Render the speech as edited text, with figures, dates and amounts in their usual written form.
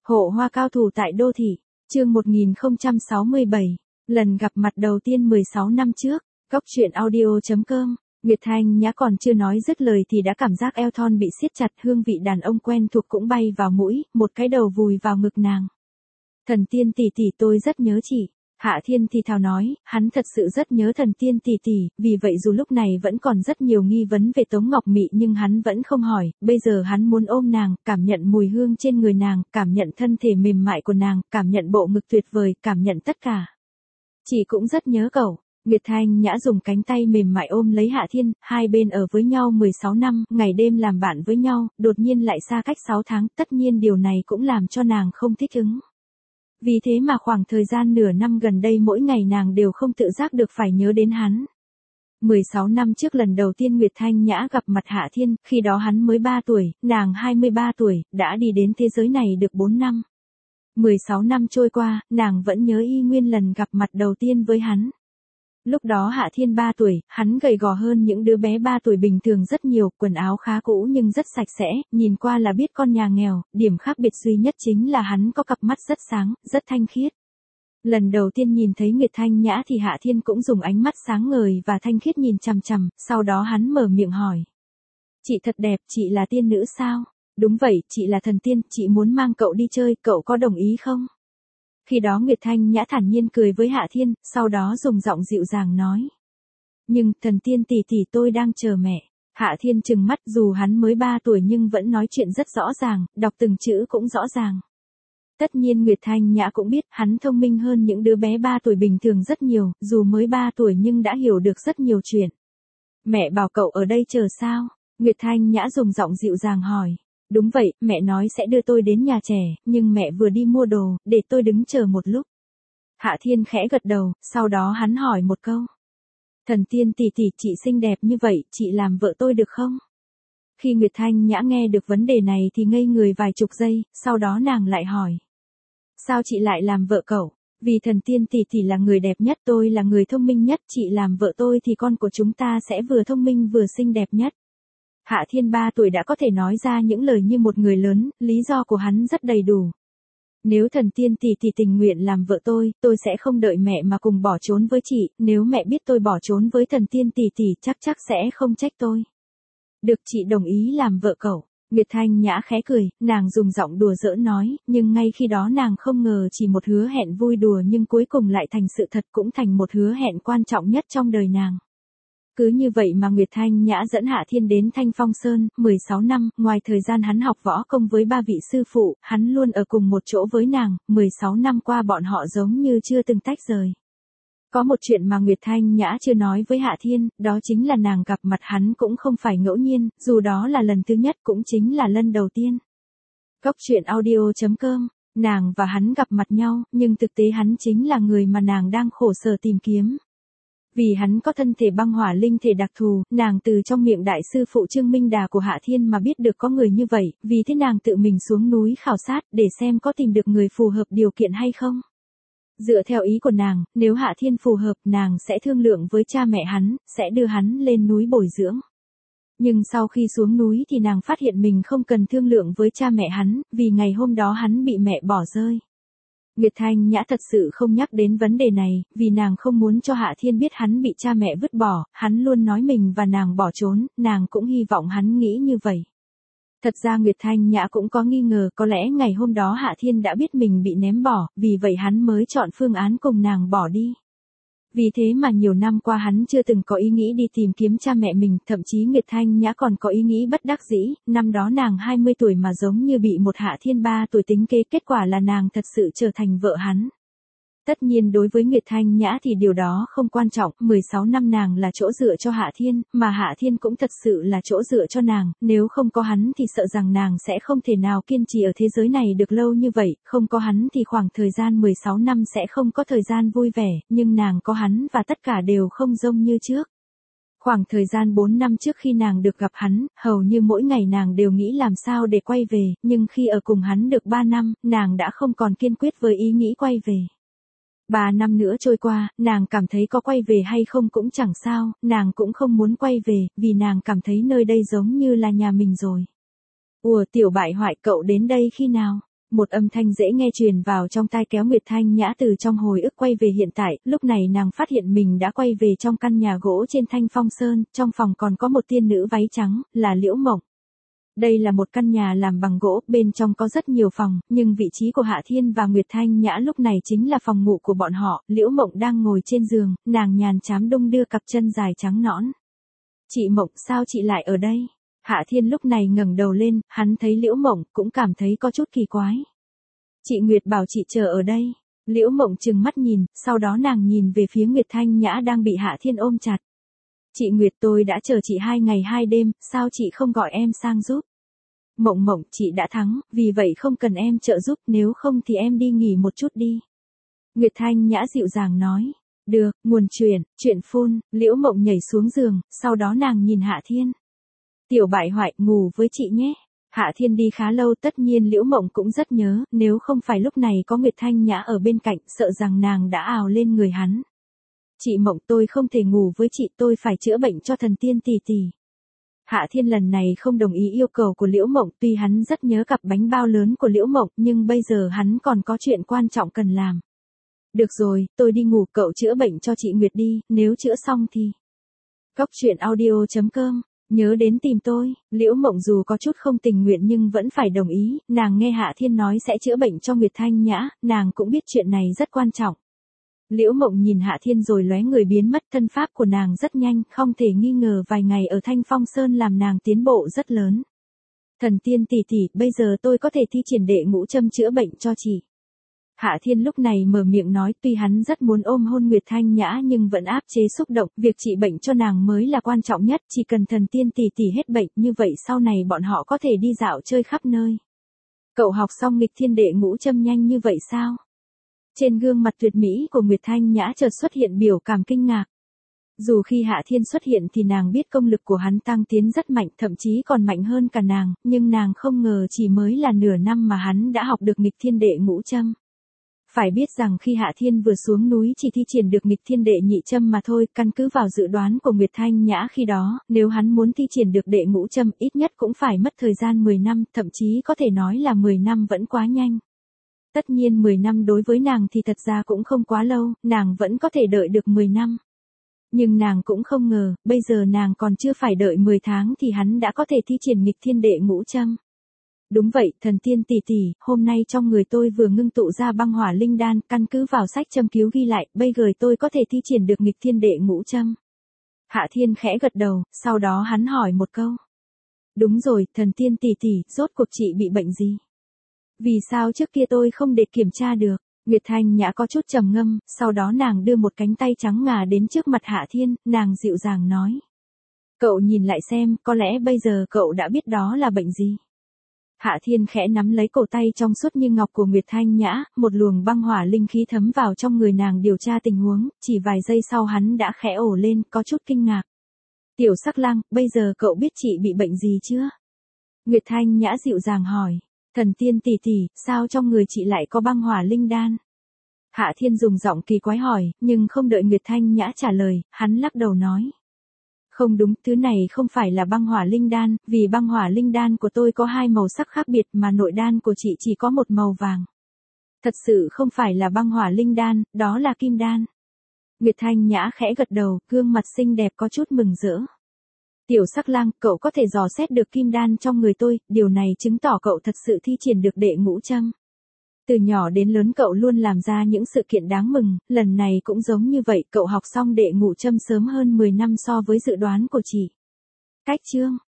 Hộ hoa cao thủ tại đô thị, chương 1067, lần gặp mặt đầu tiên 16 năm trước, Cóc truyện audio.com. Nguyệt Thanh Nhã còn chưa nói dứt lời thì đã cảm giác eo thon bị siết chặt, hương vị đàn ông quen thuộc cũng bay vào mũi, một cái đầu vùi vào ngực nàng. Thần tiên tỷ tỷ, tôi rất nhớ chị. Hạ Thiên thì thào nói, hắn thật sự rất nhớ thần tiên tỷ tỷ, vì vậy dù lúc này vẫn còn rất nhiều nghi vấn về Tống Ngọc Mị nhưng hắn vẫn không hỏi, bây giờ hắn muốn ôm nàng, cảm nhận mùi hương trên người nàng, cảm nhận thân thể mềm mại của nàng, cảm nhận bộ ngực tuyệt vời, cảm nhận tất cả. Chị cũng rất nhớ cậu. Nguyệt Thanh Nhã dùng cánh tay mềm mại ôm lấy Hạ Thiên, hai bên ở với nhau 16 năm, ngày đêm làm bạn với nhau, đột nhiên lại xa cách 6 tháng, tất nhiên điều này cũng làm cho nàng không thích ứng. Vì thế mà khoảng thời gian nửa năm gần đây mỗi ngày nàng đều không tự giác được phải nhớ đến hắn. 16 năm trước lần đầu tiên Nguyệt Thanh Nhã gặp mặt Hạ Thiên, khi đó hắn mới 3 tuổi, nàng 23 tuổi, đã đi đến thế giới này được 4 năm. 16 năm trôi qua, nàng vẫn nhớ y nguyên lần gặp mặt đầu tiên với hắn. Lúc đó Hạ Thiên 3 tuổi, hắn gầy gò hơn những đứa bé 3 tuổi bình thường rất nhiều, quần áo khá cũ nhưng rất sạch sẽ, nhìn qua là biết con nhà nghèo, điểm khác biệt duy nhất chính là hắn có cặp mắt rất sáng, rất thanh khiết. Lần đầu tiên nhìn thấy Nguyệt Thanh Nhã thì Hạ Thiên cũng dùng ánh mắt sáng ngời và thanh khiết nhìn chằm chằm, sau đó hắn mở miệng hỏi. Chị thật đẹp, chị là tiên nữ sao? Đúng vậy, chị là thần tiên, chị muốn mang cậu đi chơi, cậu có đồng ý không? Khi đó Nguyệt Thanh Nhã thản nhiên cười với Hạ Thiên, sau đó dùng giọng dịu dàng nói. Nhưng, thần tiên tỷ tỷ, tôi đang chờ mẹ. Hạ Thiên trừng mắt, dù hắn mới 3 tuổi nhưng vẫn nói chuyện rất rõ ràng, đọc từng chữ cũng rõ ràng. Tất nhiên Nguyệt Thanh Nhã cũng biết, hắn thông minh hơn những đứa bé 3 tuổi bình thường rất nhiều, dù mới 3 tuổi nhưng đã hiểu được rất nhiều chuyện. Mẹ bảo cậu ở đây chờ sao? Nguyệt Thanh Nhã dùng giọng dịu dàng hỏi. Đúng vậy, mẹ nói sẽ đưa tôi đến nhà trẻ, nhưng mẹ vừa đi mua đồ, để tôi đứng chờ một lúc. Hạ Thiên khẽ gật đầu, sau đó hắn hỏi một câu. Thần tiên tỷ tỷ, chị xinh đẹp như vậy, chị làm vợ tôi được không? Khi Nguyệt Thanh Nhã nghe được vấn đề này thì ngây người vài chục giây, sau đó nàng lại hỏi. Sao chị lại làm vợ cậu? Vì thần tiên tỷ tỷ là người đẹp nhất, tôi là người thông minh nhất, chị làm vợ tôi thì con của chúng ta sẽ vừa thông minh vừa xinh đẹp nhất. Hạ Thiên 3 tuổi đã có thể nói ra những lời như một người lớn, lý do của hắn rất đầy đủ. Nếu thần tiên tỷ tỷ tình nguyện làm vợ tôi sẽ không đợi mẹ mà cùng bỏ trốn với chị, nếu mẹ biết tôi bỏ trốn với thần tiên tỷ tỷ chắc sẽ không trách tôi. Được, chị đồng ý làm vợ cậu. Nguyệt Thanh Nhã khẽ cười, nàng dùng giọng đùa giỡn nói, nhưng ngay khi đó nàng không ngờ chỉ một hứa hẹn vui đùa nhưng cuối cùng lại thành sự thật, cũng thành một hứa hẹn quan trọng nhất trong đời nàng. Cứ như vậy mà Nguyệt Thanh Nhã dẫn Hạ Thiên đến Thanh Phong Sơn, 16 năm, ngoài thời gian hắn học võ công với 3 vị sư phụ, hắn luôn ở cùng một chỗ với nàng, 16 năm qua bọn họ giống như chưa từng tách rời. Có một chuyện mà Nguyệt Thanh Nhã chưa nói với Hạ Thiên, đó chính là nàng gặp mặt hắn cũng không phải ngẫu nhiên, dù đó là lần thứ nhất cũng chính là lần đầu tiên. Cóc truyện audio.com, nàng và hắn gặp mặt nhau, nhưng thực tế hắn chính là người mà nàng đang khổ sở tìm kiếm. Vì hắn có thân thể băng hỏa linh thể đặc thù, nàng từ trong miệng đại sư phụ Trương Minh Đà của Hạ Thiên mà biết được có người như vậy, vì thế nàng tự mình xuống núi khảo sát để xem có tìm được người phù hợp điều kiện hay không. Dựa theo ý của nàng, nếu Hạ Thiên phù hợp nàng sẽ thương lượng với cha mẹ hắn, sẽ đưa hắn lên núi bồi dưỡng. Nhưng sau khi xuống núi thì nàng phát hiện mình không cần thương lượng với cha mẹ hắn, vì ngày hôm đó hắn bị mẹ bỏ rơi. Nguyệt Thanh Nhã thật sự không nhắc đến vấn đề này, vì nàng không muốn cho Hạ Thiên biết hắn bị cha mẹ vứt bỏ, hắn luôn nói mình và nàng bỏ trốn, nàng cũng hy vọng hắn nghĩ như vậy. Thật ra Nguyệt Thanh Nhã cũng có nghi ngờ có lẽ ngày hôm đó Hạ Thiên đã biết mình bị ném bỏ, vì vậy hắn mới chọn phương án cùng nàng bỏ đi. Vì thế mà nhiều năm qua hắn chưa từng có ý nghĩ đi tìm kiếm cha mẹ mình, thậm chí Nguyệt Thanh Nhã còn có ý nghĩ bất đắc dĩ, năm đó nàng 20 tuổi mà giống như bị một Hạ Thiên 3 tuổi tính kế, kết quả là nàng thật sự trở thành vợ hắn. Tất nhiên đối với Nguyệt Thanh Nhã thì điều đó không quan trọng, 16 năm nàng là chỗ dựa cho Hạ Thiên, mà Hạ Thiên cũng thật sự là chỗ dựa cho nàng, nếu không có hắn thì sợ rằng nàng sẽ không thể nào kiên trì ở thế giới này được lâu như vậy, không có hắn thì khoảng thời gian 16 năm sẽ không có thời gian vui vẻ, nhưng nàng có hắn và tất cả đều không giống như trước. Khoảng thời gian 4 năm trước khi nàng được gặp hắn, hầu như mỗi ngày nàng đều nghĩ làm sao để quay về, nhưng khi ở cùng hắn được 3 năm, nàng đã không còn kiên quyết với ý nghĩ quay về. 3 năm nữa trôi qua, nàng cảm thấy có quay về hay không cũng chẳng sao, nàng cũng không muốn quay về, vì nàng cảm thấy nơi đây giống như là nhà mình rồi. Ủa tiểu bại hoại, cậu đến đây khi nào? Một âm thanh dễ nghe truyền vào trong tai kéo Nguyệt Thanh Nhã từ trong hồi ức quay về hiện tại, lúc này nàng phát hiện mình đã quay về trong căn nhà gỗ trên Thanh Phong Sơn, trong phòng còn có một tiên nữ váy trắng, là Liễu Mộng. Đây là một căn nhà làm bằng gỗ, bên trong có rất nhiều phòng, nhưng vị trí của Hạ Thiên và Nguyệt Thanh Nhã lúc này chính là phòng ngủ của bọn họ. Liễu Mộng đang ngồi trên giường, nàng nhàn chám đung đưa cặp chân dài trắng nõn. Chị Mộng, sao chị lại ở đây? Hạ Thiên lúc này ngẩng đầu lên, hắn thấy Liễu Mộng cũng cảm thấy có chút kỳ quái. Chị Nguyệt bảo chị chờ ở đây. Liễu Mộng trừng mắt nhìn, sau đó nàng nhìn về phía Nguyệt Thanh Nhã đang bị Hạ Thiên ôm chặt. Chị Nguyệt, tôi đã chờ chị 2 ngày 2 đêm, sao chị không gọi em sang giúp? Mộng Mộng, chị đã thắng, vì vậy không cần em trợ giúp, nếu không thì em đi nghỉ một chút đi. Nguyệt Thanh Nhã dịu dàng nói. Được, nguồn chuyện phun. Liễu Mộng nhảy xuống giường, sau đó nàng nhìn Hạ Thiên. Tiểu bại hoại, ngủ với chị nhé. Hạ Thiên đi khá lâu, tất nhiên Liễu Mộng cũng rất nhớ, nếu không phải lúc này có Nguyệt Thanh Nhã ở bên cạnh, sợ rằng nàng đã ào lên người hắn. Chị Mộng, tôi không thể ngủ với chị, tôi phải chữa bệnh cho thần tiên tỷ tỷ. Hạ Thiên lần này không đồng ý yêu cầu của Liễu Mộng, tuy hắn rất nhớ cặp bánh bao lớn của Liễu Mộng, nhưng bây giờ hắn còn có chuyện quan trọng cần làm. Được rồi, tôi đi ngủ, cậu chữa bệnh cho chị Nguyệt đi, nếu chữa xong thì... Coctruyện.audio.com, nhớ đến tìm tôi. Liễu Mộng dù có chút không tình nguyện nhưng vẫn phải đồng ý, nàng nghe Hạ Thiên nói sẽ chữa bệnh cho Nguyệt Thanh Nhã, nàng cũng biết chuyện này rất quan trọng. Liễu Mộng nhìn Hạ Thiên rồi lóe người biến mất, thân pháp của nàng rất nhanh, không thể nghi ngờ vài ngày ở Thanh Phong Sơn làm nàng tiến bộ rất lớn. Thần tiên tỷ tỷ, bây giờ tôi có thể thi triển đệ ngũ châm chữa bệnh cho chị. Hạ Thiên lúc này mở miệng nói, tuy hắn rất muốn ôm hôn Nguyệt Thanh Nhã nhưng vẫn áp chế xúc động, việc trị bệnh cho nàng mới là quan trọng nhất, chỉ cần thần tiên tỷ tỷ hết bệnh, như vậy sau này bọn họ có thể đi dạo chơi khắp nơi. Cậu học xong nghịch thiên đệ ngũ châm nhanh như vậy sao? Trên gương mặt tuyệt mỹ của Nguyệt Thanh Nhã chợt xuất hiện biểu cảm kinh ngạc. Dù khi Hạ Thiên xuất hiện thì nàng biết công lực của hắn tăng tiến rất mạnh, thậm chí còn mạnh hơn cả nàng, nhưng nàng không ngờ chỉ mới là nửa năm mà hắn đã học được nghịch thiên đệ ngũ châm. Phải biết rằng khi Hạ Thiên vừa xuống núi chỉ thi triển được nghịch thiên đệ nhị châm mà thôi, căn cứ vào dự đoán của Nguyệt Thanh Nhã khi đó, nếu hắn muốn thi triển được đệ ngũ châm ít nhất cũng phải mất thời gian 10 năm, thậm chí có thể nói là 10 năm vẫn quá nhanh. Tất nhiên 10 năm đối với nàng thì thật ra cũng không quá lâu, nàng vẫn có thể đợi được 10 năm. Nhưng nàng cũng không ngờ, bây giờ nàng còn chưa phải đợi 10 tháng thì hắn đã có thể thi triển nghịch thiên đệ ngũ châm. Đúng vậy, thần tiên tỷ tỷ, hôm nay trong người tôi vừa ngưng tụ ra băng hỏa linh đan, căn cứ vào sách châm cứu ghi lại, bây giờ tôi có thể thi triển được nghịch thiên đệ ngũ châm. Hạ Thiên khẽ gật đầu, sau đó hắn hỏi một câu. Đúng rồi, thần tiên tỷ tỷ, rốt cuộc chị bị bệnh gì? Vì sao trước kia tôi không để kiểm tra được? Nguyệt Thanh Nhã có chút trầm ngâm, sau đó nàng đưa một cánh tay trắng ngà đến trước mặt Hạ Thiên, nàng dịu dàng nói. Cậu nhìn lại xem, có lẽ bây giờ cậu đã biết đó là bệnh gì. Hạ Thiên khẽ nắm lấy cổ tay trong suốt như ngọc của Nguyệt Thanh Nhã, một luồng băng hỏa linh khí thấm vào trong người nàng điều tra tình huống, chỉ vài giây sau hắn đã khẽ ồ lên, có chút kinh ngạc. Tiểu Sắc Lang, bây giờ cậu biết chị bị bệnh gì chưa? Nguyệt Thanh Nhã dịu dàng hỏi. Thần tiên tỷ tỷ, sao trong người chị lại có băng hỏa linh đan? Hạ Thiên dùng giọng kỳ quái hỏi, nhưng không đợi Nguyệt Thanh Nhã trả lời, hắn lắc đầu nói. Không đúng, thứ này không phải là băng hỏa linh đan, vì băng hỏa linh đan của tôi có 2 màu sắc khác biệt mà nội đan của chị chỉ có 1 màu vàng. Thật sự không phải là băng hỏa linh đan, đó là kim đan. Nguyệt Thanh Nhã khẽ gật đầu, gương mặt xinh đẹp có chút mừng rỡ. Tiểu Sắc Lang, cậu có thể dò xét được kim đan trong người tôi, điều này chứng tỏ cậu thật sự thi triển được đệ ngũ châm. Từ nhỏ đến lớn cậu luôn làm ra những sự kiện đáng mừng, lần này cũng giống như vậy, cậu học xong đệ ngũ châm sớm hơn 10 năm so với dự đoán của chị. Cách chương